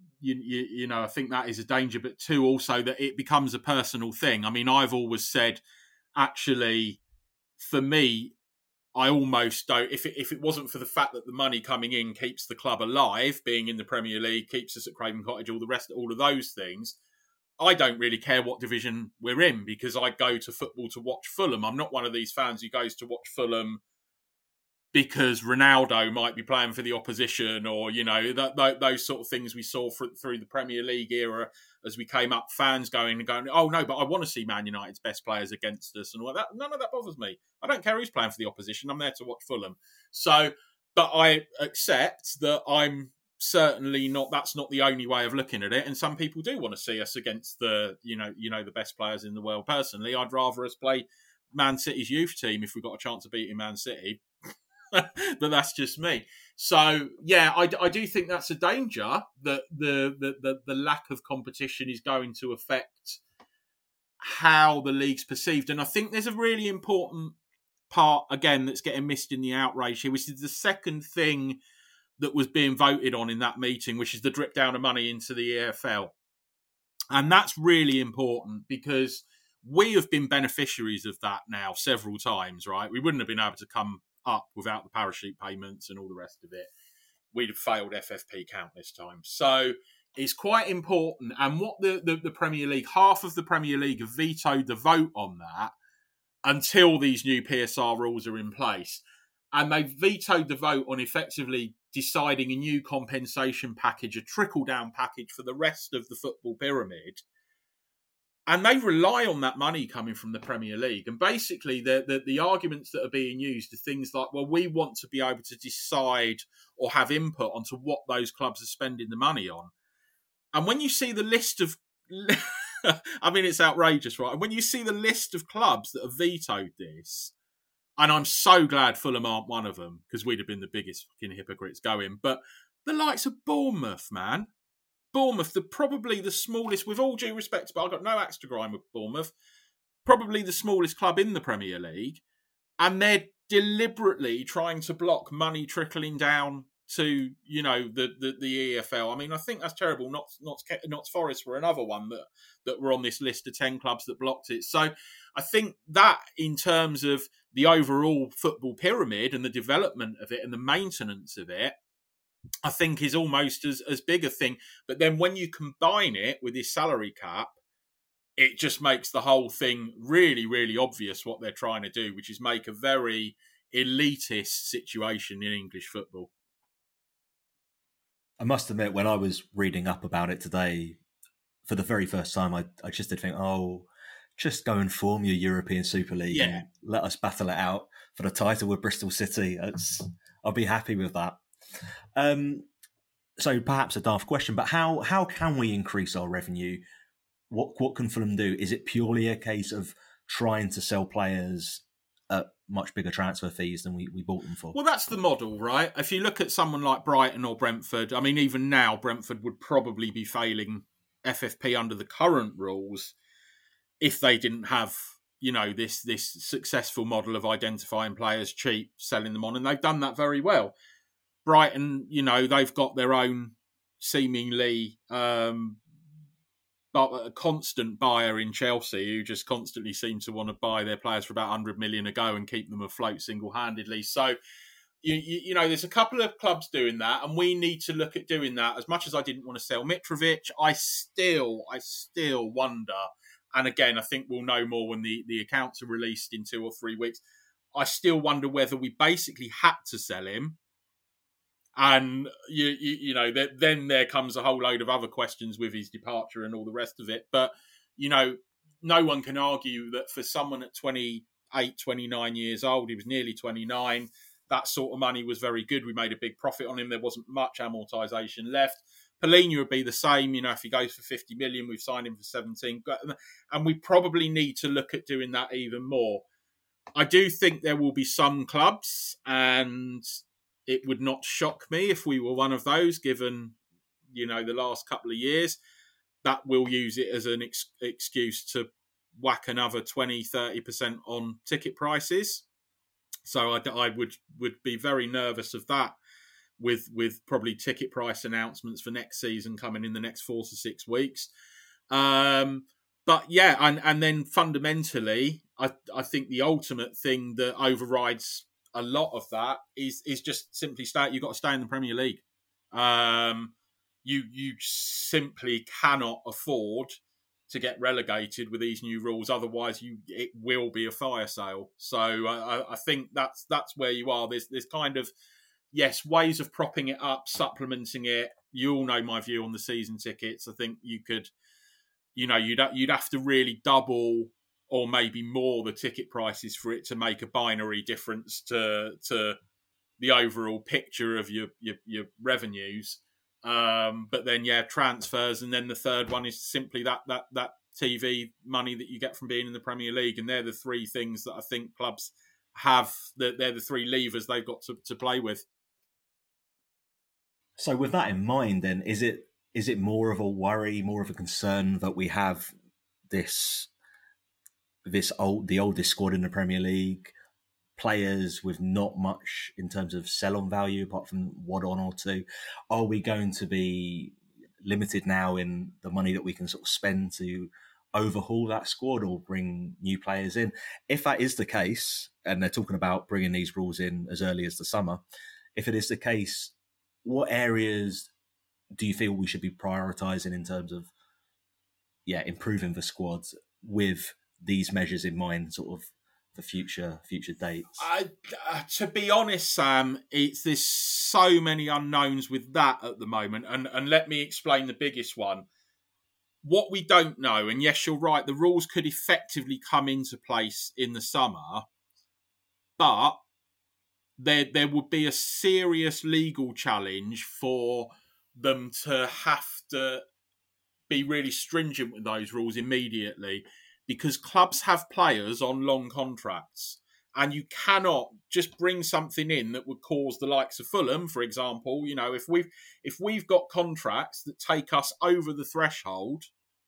I think that is a danger, but two, also that it becomes a personal thing. I mean, I've always said, actually, for me, I almost don't. If it wasn't for the fact that the money coming in keeps the club alive, being in the Premier League, keeps us at Craven Cottage, all of those things, I don't really care what division we're in, because I go to football to watch Fulham. I'm not one of these fans who goes to watch Fulham because Ronaldo might be playing for the opposition, or those sort of things we saw through the Premier League era as we came up. Fans going, oh no, but I want to see Man United's best players against us and all that. None of that bothers me. I don't care who's playing for the opposition. I'm there to watch Fulham. So, but I accept that I'm certainly not. That's not the only way of looking at it. And some people do want to see us against the the best players in the world. Personally, I'd rather us play Man City's youth team if we got a chance of beating Man City. But that's just me. So yeah, I do think that's a danger, that the lack of competition is going to affect how the league's perceived. And I think there's a really important part again that's getting missed in the outrage here, which is the second thing that was being voted on in that meeting, which is the drip down of money into the EFL. And that's really important, because we have been beneficiaries of that now several times, right? We wouldn't have been able to come up without the parachute payments and all the rest of it. We'd have failed FFP countless times. So it's quite important. And what the Premier League, half of the Premier League have vetoed the vote on that until these new PSR rules are in place. And they vetoed the vote on effectively deciding a new compensation package, a trickle-down package for the rest of the football pyramid. And they rely on that money coming from the Premier League. And basically, the arguments that are being used are things like, well, we want to be able to decide or have input onto what those clubs are spending the money on. And when you see the list of... I mean, it's outrageous, right? And when you see the list of clubs that have vetoed this, and I'm so glad Fulham aren't one of them, because we'd have been the biggest fucking hypocrites going, but the likes of Bournemouth, man. Bournemouth, probably the smallest, with all due respect, but I've got no axe to grind with Bournemouth, probably the smallest club in the Premier League, and they're deliberately trying to block money trickling down to, the EFL. I mean, I think that's terrible. Notts Forest were another one that were on this list of 10 clubs that blocked it. So I think that in terms of the overall football pyramid and the development of it and the maintenance of it, I think is almost as big a thing. But then when you combine it with this salary cap, it just makes the whole thing really, really obvious what they're trying to do, which is make a very elitist situation in English football. I must admit, when I was reading up about it today, for the very first time, I just did think, just go and form your European Super League and let us battle it out for the title with Bristol City. I'll be happy with that. So perhaps a daft question, but how can we increase our revenue? What can Fulham do? Is it purely a case of trying to sell players at much bigger transfer fees than we bought them for? Well, that's the model, right? If you look at someone like Brighton or Brentford, I mean, even now, Brentford would probably be failing FFP under the current rules if they didn't have, this successful model of identifying players cheap, selling them on, and they've done that very well. Brighton, they've got their own seemingly but a constant buyer in Chelsea who just constantly seem to want to buy their players for about 100 million a go and keep them afloat single-handedly. So, there's a couple of clubs doing that, and we need to look at doing that. As much as I didn't want to sell Mitrovic, I still wonder, and again, I think we'll know more when the accounts are released in 2 or 3 weeks, I still wonder whether we basically had to sell him. And, then there comes a whole load of other questions with his departure and all the rest of it. But, no one can argue that for someone at 28, 29 years old, he was nearly 29, that sort of money was very good. We made a big profit on him. There wasn't much amortisation left. Palhinha would be the same. If he goes for 50 million, we've signed him for 17. And we probably need to look at doing that even more. I do think there will be some clubs, and it would not shock me if we were one of those, given, the last couple of years, that will use it as an excuse to whack another 20, 30% on ticket prices. So I would be very nervous of that with probably ticket price announcements for next season coming in the next 4 to 6 weeks. But yeah, and then fundamentally, I think the ultimate thing that overrides a lot of that is just simply you've got to stay in the Premier League. You simply cannot afford to get relegated with these new rules. Otherwise, it will be a fire sale. So I think that's where you are. There's kind of, yes, ways of propping it up, supplementing it. You all know my view on the season tickets. I think you could, you'd have to really double or maybe more the ticket prices for it to make a binary difference to the overall picture of your revenues. But then, transfers, and then the third one is simply that TV money that you get from being in the Premier League, and they're the 3 things that I think clubs have. They're the 3 levers they've got to play with. So, with that in mind, then is it more of a worry, more of a concern that we have the oldest squad in the Premier League, players with not much in terms of sell-on value apart from one or 2? Are we going to be limited now in the money that we can sort of spend to overhaul that squad or bring new players in? If that is the case, and they're talking about bringing these rules in as early as the summer, if it is the case, what areas do you feel we should be prioritising in terms of improving the squads with these measures in mind, sort of for future dates? To be honest, Sam, there's so many unknowns with that at the moment, and let me explain the biggest one. What we don't know, and yes, you're right, the rules could effectively come into place in the summer, but there would be a serious legal challenge for them to have to be really stringent with those rules immediately, because clubs have players on long contracts, and you cannot just bring something in that would cause the likes of Fulham, for example. If we've got contracts that take us over the threshold,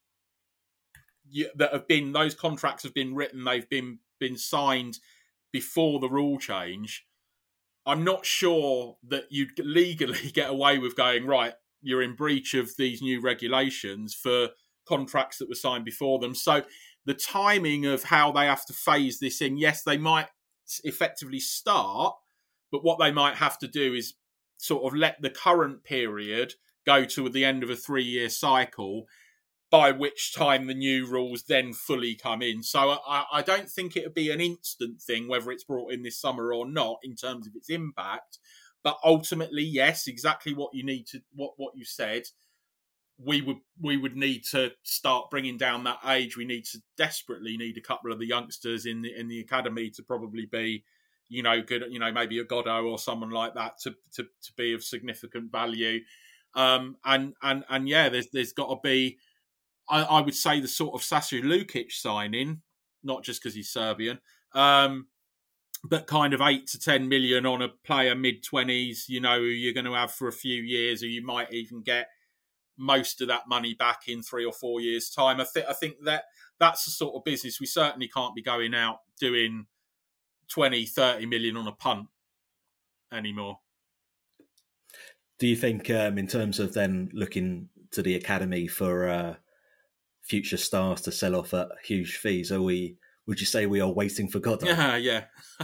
those contracts have been written, they've been signed before the rule change, I'm not sure that you'd legally get away with going, right, you're in breach of these new regulations for contracts that were signed before them. So the timing of how they have to phase this in, yes, they might effectively start, but what they might have to do is sort of let the current period go to the end of a 3-year cycle, by which time the new rules then fully come in. So I don't think it would be an instant thing, whether it's brought in this summer or not, in terms of its impact. But ultimately, yes, exactly what you need to what you said. We would need to start bringing down that age. We desperately need a couple of the youngsters in the academy to probably be good, maybe a Godot or someone like that to be of significant value. And yeah, there's got to be, I would say, the sort of Sasa Lukic signing, not just because he's Serbian, but kind of 8 to 10 million on a player mid-20s, you're going to have for a few years, or you might even get most of that money back in 3 or 4 years' time. I think that's the sort of business. We certainly can't be going out doing 20, 30 million on a punt anymore. Do you think, in terms of then looking to the academy for future stars to sell off at huge fees, would you say we are waiting for Godot? Yeah.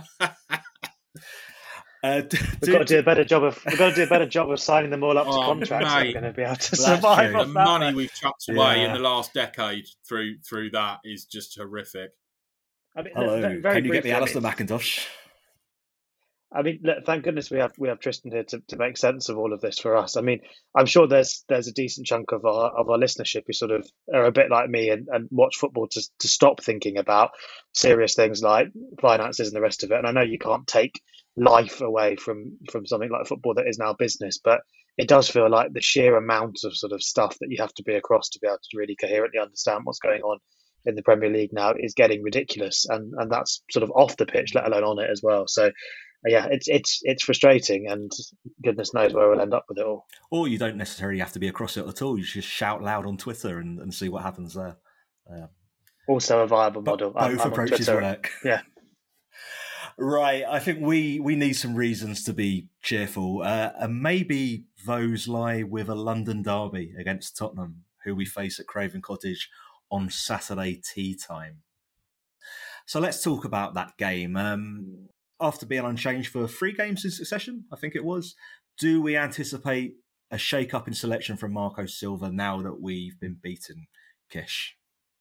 We've got to do a better job of signing them all up to contracts. Mate, we're going to be able to survive. The money we've chucked away in the last decade through that is just horrific. I mean, hello, can you get me Alistair McIntosh? I mean, look, thank goodness we have Tristan here to make sense of all of this for us. I mean, I'm sure there's a decent chunk of our listenership who sort of are a bit like me and watch football to stop thinking about serious things like finances and the rest of it. And I know you can't take life away from something like football that is now business, but it does feel like the sheer amount of sort of stuff that you have to be across to be able to really coherently understand what's going on in the Premier League now is getting ridiculous, and that's sort of off the pitch, let alone on it as well. So yeah, it's frustrating, and goodness knows where we'll end up with it all. Or you don't necessarily have to be across it at all. You just shout loud on Twitter and see what happens there. Also a viable model. Both approaches work. Yeah. Right, I think we need some reasons to be cheerful, and maybe those lie with a London derby against Tottenham, who we face at Craven Cottage on Saturday tea time. So let's talk about that game. After being unchanged for 3 games in succession, I think it was, do we anticipate a shake-up in selection from Marco Silva now that we've been beaten, Kish?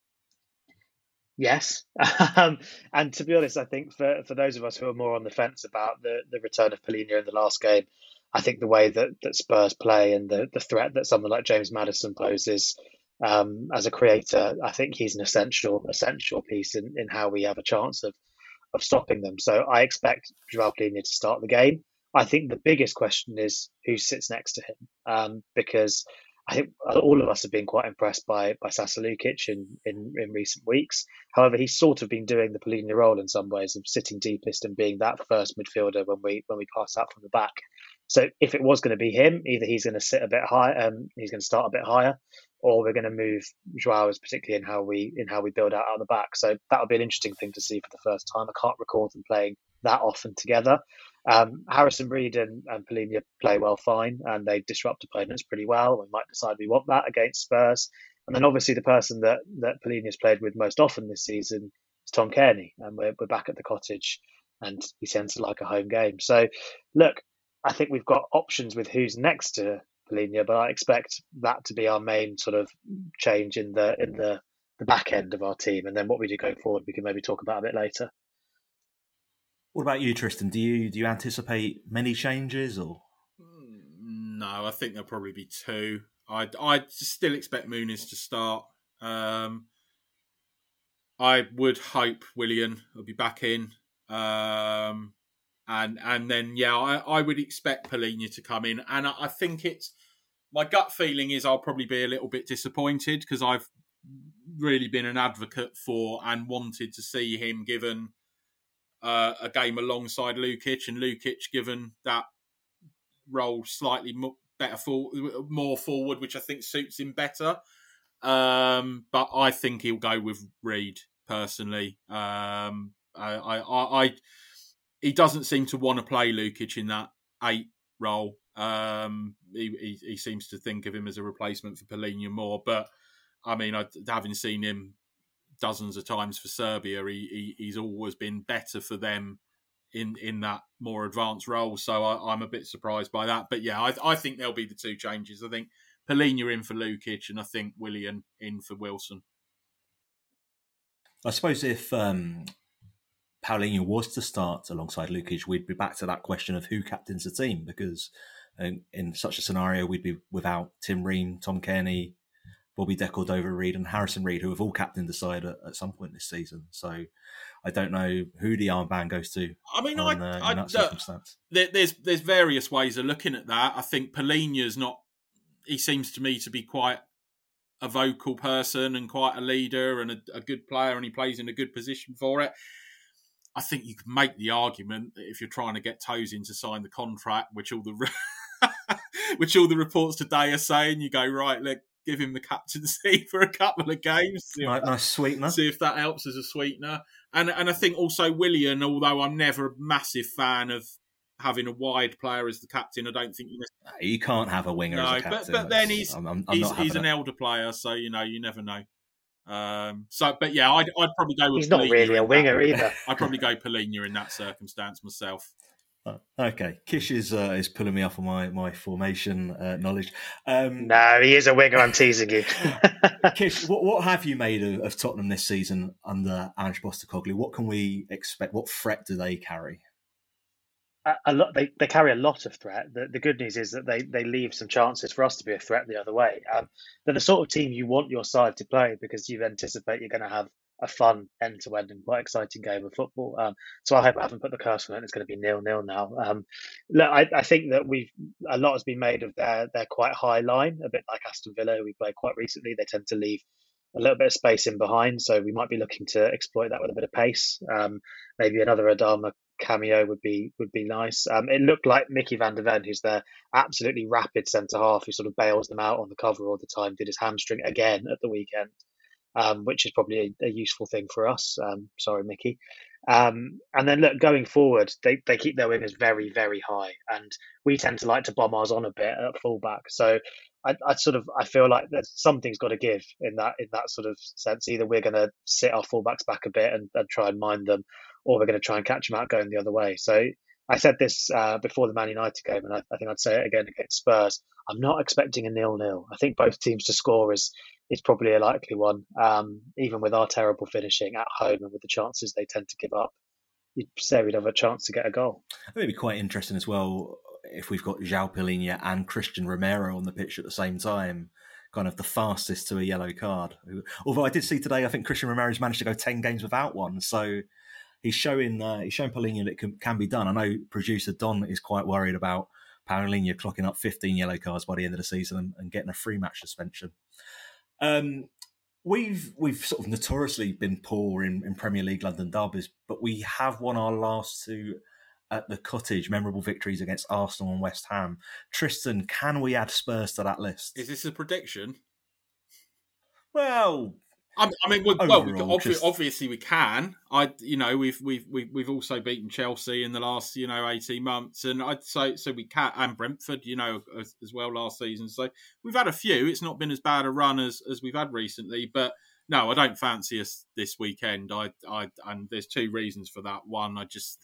Yes. And to be honest, I think for those of us who are more on the fence about the return of Palhinha in the last game, I think the way that Spurs play and the threat that someone like James Maddison poses as a creator, I think he's an essential piece in how we have a chance of stopping them. So I expect João Palhinha to start the game. I think the biggest question is who sits next to him, because I think all of us have been quite impressed by Sasa Lukic in recent weeks. However, he's sort of been doing the Palhinha role in some ways of sitting deepest and being that first midfielder when we pass out from the back. So if it was going to be him, either he's going to sit a bit high, he's going to start a bit higher, or we're going to move João, particularly in how we build out the back. So that'll be an interesting thing to see for the first time. I can't recall them playing that often together. Harrison Reed and Palhinha play well fine, and they disrupt opponents pretty well. We might decide we want that against Spurs. And then obviously the person that Palhinha's played with most often this season is Tom Cairney, and we're back at the Cottage, and he tends to like a home game. So look, I think we've got options with who's next to Palhinha, but I expect that to be our main sort of change in the back end of our team, and then what we do going forward we can maybe talk about a bit later. What about you, Tristan? Do you anticipate many changes, or? No, I think there'll probably be 2. I still expect Muniz to start. I would hope Willian will be back in, and then I would expect Palhinha to come in, and I think my gut feeling is I'll probably be a little bit disappointed because I've really been an advocate for and wanted to see him given a game alongside Lukic, and Lukic given that role slightly more forward, which I think suits him better. But I think he'll go with Reed personally. He doesn't seem to want to play Lukic in that 8 role. He seems to think of him as a replacement for Palhinha more. But I mean, having seen him dozens of times for Serbia, he's always been better for them in that more advanced role. So I'm a bit surprised by that. But yeah, I think there'll be the 2 changes. I think Palhinha in for Lukic, and I think Willian in for Wilson. I suppose if Palhinha was to start alongside Lukic, we'd be back to that question of who captains the team, because in such a scenario we'd be without Tim Ream, Tom Cairney, Bobby De Cordova-Reid and Harrison Reed, who have all captained the side at some point this season. So I don't know who the armband goes to. I mean, in that circumstance. There's various ways of looking at that. I think Palhinha's not. He seems to me to be quite a vocal person and quite a leader and a good player, and he plays in a good position for it. I think you could make the argument that if you're trying to get Tosin to sign the contract, which all the reports today are saying, you go, right, give him the captaincy for a couple of games. Nice sweetener. See if that helps as a sweetener. And I think also Willian, although I'm never a massive fan of having a wide player as the captain, I don't think you can't have a winger as a captain. But then he's an elder player, so you never know. But yeah, I'd probably go with. He's not really a winger either. I'd probably go Palhinha in that circumstance myself. Okay, Kish is pulling me off on my formation knowledge. No, he is a winger. I'm teasing you. Kish, what have you made of Tottenham this season under Ange Postecoglou? What can we expect? What threat do they carry? A lot. They carry a lot of threat. The good news is that they leave some chances for us to be a threat the other way. They're the sort of team you want your side to play because you anticipate you're going to have a fun end-to-end and quite exciting game of football. So I hope I haven't put the curse on it. It's going to be 0-0 now. Look, I think that a lot has been made of their quite high line, a bit like Aston Villa, who we played quite recently. They tend to leave a little bit of space in behind, so we might be looking to exploit that with a bit of pace. Maybe another Adama cameo would be nice. It looked like Mickey van der Ven, who's their absolutely rapid centre half, who sort of bails them out on the cover all the time, did his hamstring again at the weekend. Which is probably a useful thing for us. Sorry, Mickey. And then look, going forward, they keep their wingers very, very high, and we tend to like to bomb ours on a bit at fullback. So I feel like that something's got to give in that sort of sense. Either we're going to sit our fullbacks back a bit and try and mind them, or we're going to try and catch them out going the other way. So I said this before the Man United game, and I think I'd say it again against Spurs. I'm not expecting a 0-0. I think both teams to score is probably a likely one, even with our terrible finishing at home and with the chances they tend to give up. You'd say we'd have a chance to get a goal. I think it'd be quite interesting as well if we've got João Palhinha and Christian Romero on the pitch at the same time, kind of the fastest to a yellow card. Although I did see today, I think Christian Romero's managed to go 10 games without one, so he's showing Palhinha that it can be done. I know producer Don is quite worried about Palhinha clocking up 15 yellow cards by the end of the season and getting a 3-match suspension. We've sort of notoriously been poor in Premier League London derbies, but we have won our last two at the Cottage, memorable victories against Arsenal and West Ham. Tristan, can we add Spurs to that list? Is this a prediction? Well, obviously we can. We've also beaten Chelsea in the last 18 months, and I'd say so we can, and Brentford as well last season. So we've had a few. It's not been as bad a run as we've had recently, but no, I don't fancy us this weekend. And there's two reasons for that. One,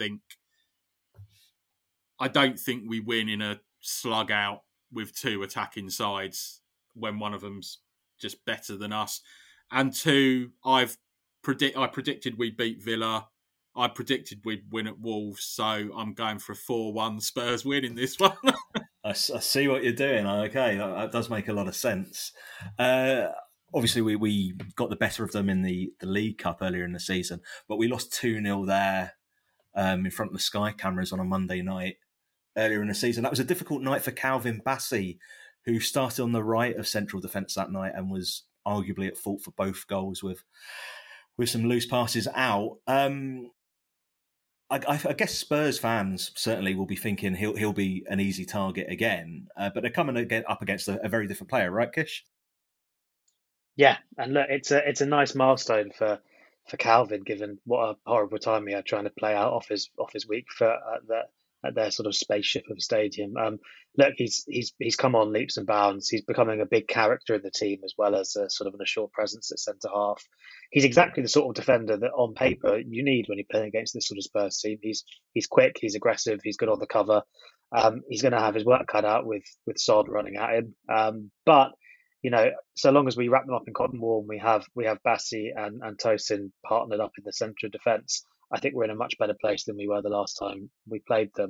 I don't think we win in a slug out with two attacking sides when one of them's just better than us. And two, I predicted we'd beat Villa. I predicted we'd win at Wolves, so I'm going for a 4-1 Spurs win in this one. I see what you're doing. Okay, that does make a lot of sense. Obviously, we got the better of them in the League Cup earlier in the season, but we lost 2-0 there in front of the Sky cameras on a Monday night earlier in the season. That was a difficult night for Calvin Bassey, who started on the right of central defence that night and was arguably at fault for both goals with some loose passes out. I guess Spurs fans certainly will be thinking he'll be an easy target again, but they're coming up against a very different player, right, Kish? Yeah, and look, it's a nice milestone for Calvin, given what a horrible time he had trying to play out off his weak foot at their sort of spaceship of a stadium. Look, he's come on leaps and bounds. He's becoming a big character in the team as well as a sort of an assured presence at centre half. He's exactly the sort of defender that on paper you need when you're playing against this sort of Spurs team. He's quick, he's aggressive, he's good on the cover. He's going to have his work cut out with Sod running at him. But so long as we wrap them up in cotton wool, and we have Bassey and Tosin partnered up in the centre of defence, I think we're in a much better place than we were the last time we played them.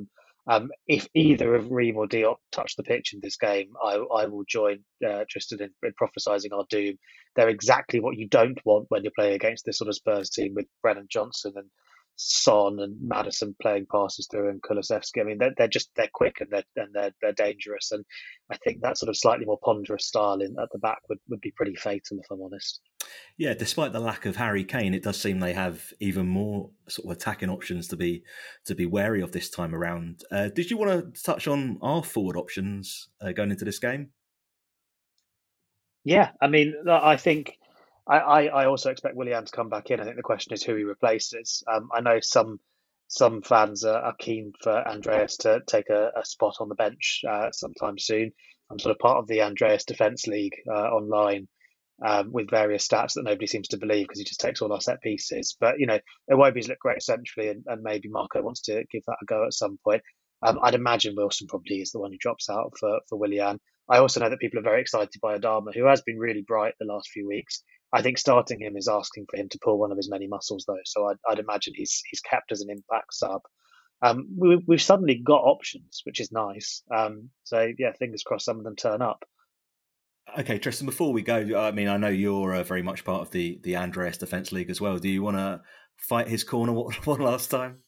If either of Ream or Diop touch the pitch in this game, I will join Tristan in prophesying our doom. They're exactly what you don't want when you're playing against this sort of Spurs team with Brennan Johnson and Son and Maddison playing passes through and Kulusevski. I mean, they're quick and they're dangerous, and I think that sort of slightly more ponderous style at the back would be pretty fatal, if I'm honest. Yeah, despite the lack of Harry Kane, it does seem they have even more sort of attacking options to be wary of this time around. Did you want to touch on our forward options going into this game? Yeah, I mean, I think I also expect Willian to come back in. I think the question is who he replaces. I know some fans are keen for Andreas to take a spot on the bench sometime soon. I'm sort of part of the Andreas Defence League online with various stats that nobody seems to believe because he just takes all our set pieces. But, Iwobi's looked great centrally, and maybe Marco wants to give that a go at some point. I'd imagine Wilson probably is the one who drops out for Willian. I also know that people are very excited by Adama, who has been really bright the last few weeks. I think starting him is asking for him to pull one of his many muscles, though. So I'd imagine he's kept as an impact sub. We've suddenly got options, which is nice. So yeah, fingers crossed some of them turn up. Okay, Tristan, before we go, I mean, I know you're very much part of the Andreas Defence League as well. Do you want to fight his corner one last time?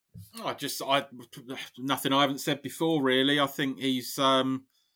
Nothing I haven't said before, really. I think he's, I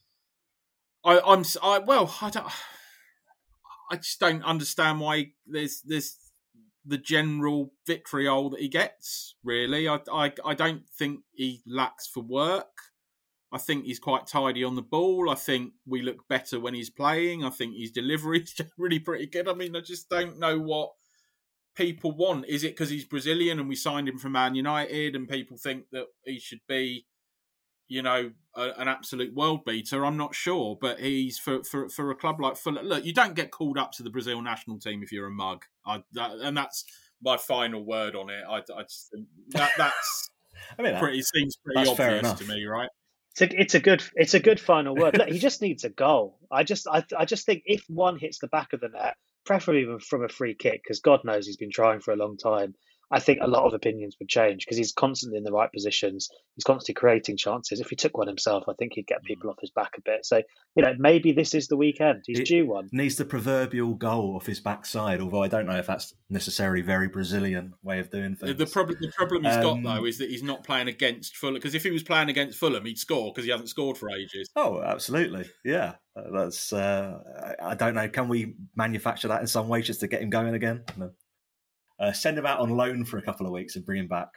just don't understand why there's the general vitriol that he gets, really. I don't think he lacks for work. I think he's quite tidy on the ball. I think we look better when he's playing. I think his delivery is really pretty good. I mean, I just don't know what people want. Is it because he's Brazilian and we signed him from Man United and people think that he should be, an absolute world beater? I'm not sure, but he's for a club like Fulham. Look, you don't get called up to the Brazil national team if you're a mug, and that's my final word on it. I just think that's seems pretty obvious to me, right? It's a good final word. Look, he just needs a goal. I just think if one hits the back of the net, preferably even from a free kick, because God knows he's been trying for a long time, I think a lot of opinions would change because he's constantly in the right positions. He's constantly creating chances. If he took one himself, I think he'd get people off his back a bit. So, maybe this is the weekend. He's due one. Needs the proverbial goal off his backside, although I don't know if that's necessarily a very Brazilian way of doing things. The problem he's got, though, is that he's not playing against Fulham. Because if he was playing against Fulham, he'd score because he hasn't scored for ages. Oh, absolutely. Yeah. That's. I don't know. Can we manufacture that in some way just to get him going again? No. Send him out on loan for a couple of weeks and bring him back.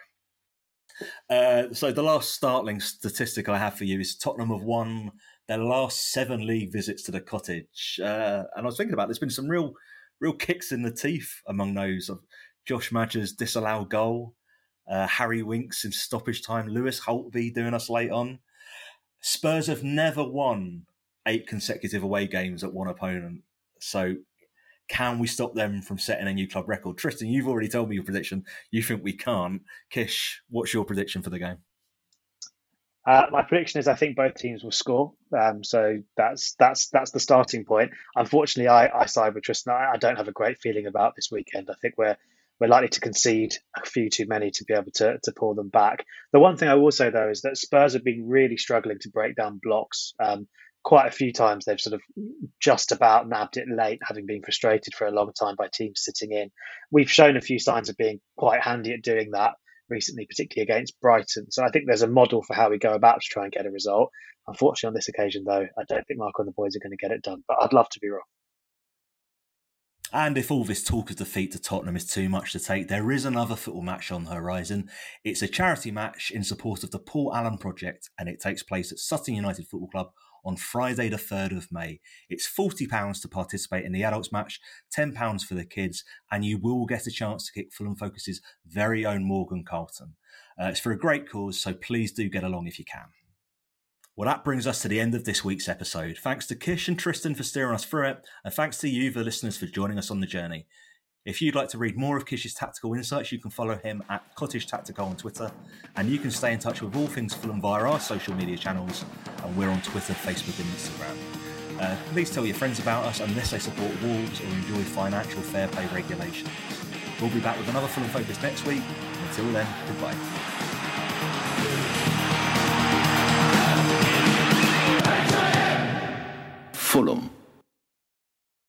So the last startling statistic I have for you is Tottenham have won their last 7 league visits to the Cottage. And I was thinking about there's been some real kicks in the teeth among those of Josh Maja's disallowed goal, Harry Winks in stoppage time, Lewis Holtby doing us late on. Spurs have never won 8 consecutive away games at one opponent. So can we stop them from setting a new club record? Tristan, you've already told me your prediction. You think we can't. Kish, what's your prediction for the game? My prediction is I think both teams will score. So that's the starting point. Unfortunately, I side with Tristan. I don't have a great feeling about this weekend. I think we're likely to concede a few too many to be able to pull them back. The one thing I will say, though, is that Spurs have been really struggling to break down blocks. Quite a few times they've sort of just about nabbed it late, having been frustrated for a long time by teams sitting in. We've shown a few signs of being quite handy at doing that recently, particularly against Brighton. So I think there's a model for how we go about to try and get a result. Unfortunately, on this occasion, though, I don't think Marco and the boys are going to get it done, but I'd love to be wrong. And if all this talk of defeat to Tottenham is too much to take, there is another football match on the horizon. It's a charity match in support of the Paul Allen Project, and it takes place at Sutton United Football Club on Friday the 3rd of May. It's £40 to participate in the adults match, £10 for the kids, and you will get a chance to kick Fulham Focus's very own Morgan Carlton. It's for a great cause, so please do get along if you can. Well, that brings us to the end of this week's episode. Thanks to Kish and Tristan for steering us through it, and thanks to you, the listeners, for joining us on the journey. If you'd like to read more of Kish's tactical insights, you can follow him at Cottage Tactical on Twitter, and you can stay in touch with all things Fulham via our social media channels, and we're on Twitter, Facebook and Instagram. Please tell your friends about us unless they support Wolves or enjoy financial fair play regulations. We'll be back with another Fulham Focus next week. Until then, goodbye. Fulham.